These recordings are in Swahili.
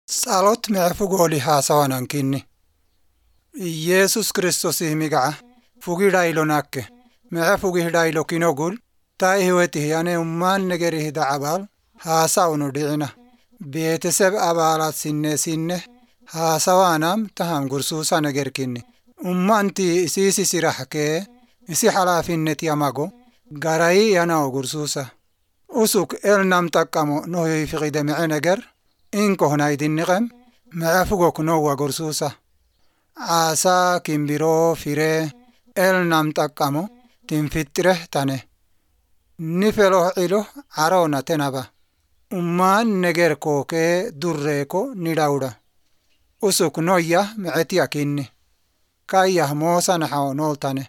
Salot me'fugoli hasawanan kinni. Yesus Kristus imiga'a fugidaylo nakke. Me'fugidaylo kinogul tay hiweti yani umman negeri da'abal hasawnu di'ina. Beeteseb abalat sinne hasawanam taham gursusa neger kinni. Ummanti isisi sirahke isi halafinneti yamago garai yana gursusa. Usuk elnam takkamo nohi fiqide me'eneger inko hunaydin niqem me'fugok nowa gursusa. Asa kimbiro fire elnam takkamo tinfitre tane. Nifelo ilo arona tenaba. Umman neger koke durreko nidauda. Usuk noya me'etia kinni. Kayah moosa nahaw noltane.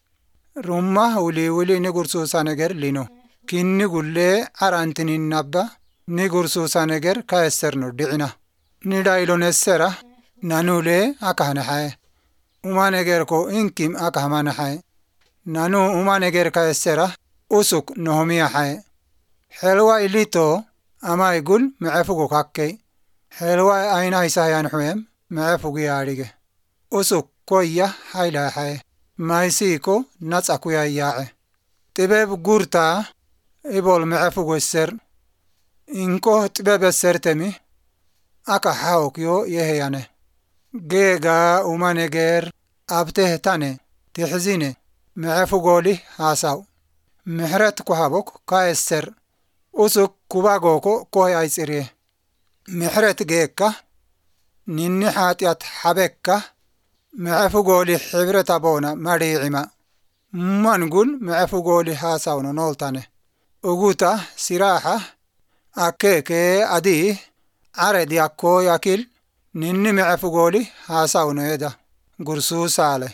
Rumma uli ni gursusa neger lino. Kinni gulle arantinin nabba ni gursusa neger kaeserno di'ina. Nidaylo nessera nanule akahanahaye. Uma neger ko inkim akahamanahaye. Nanu uma neger kaesera usuk nohomiyahaye. Helwa ilito ama igul me'efugo kakkey. Helwa ayna isayan huem me'efugi yarige. Usuk koya haylahaye. Maisiko natsakuya yae. Tibeb gurta ibol me'efugo esser. Inko tibeb essertemi aka hawkyo yeheyane. Gega uma neger abteh tane tihzine me'efugoli hasaw. Mehret kuhabok ka esser. Usuk kubagoko koy aysirye. Mehret geka ninni hatiyat habekka me'efugoli hibreta bona mari'ima. Mangul me'efugoli hasawno noltane. Uguta siraha akeke adi ared yakko yakil ninni me'efugoli hasawno eda gursusale.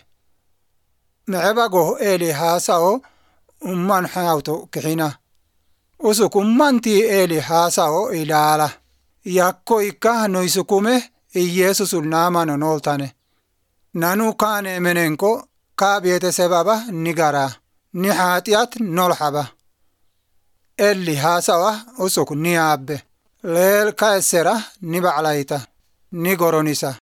Me'ebago eli hasaw umman hawto kihina. Usuk ummanti eli hasaw ilala. Yakko ikka noisukume Yesusul namano noltane. Nanu kane menenko kaabiyete sebaba nigara. Nihatiyat nolhaba. Eli hasawa usuk niabbe. Leel kaesera nibaclayta. Nigoronisa.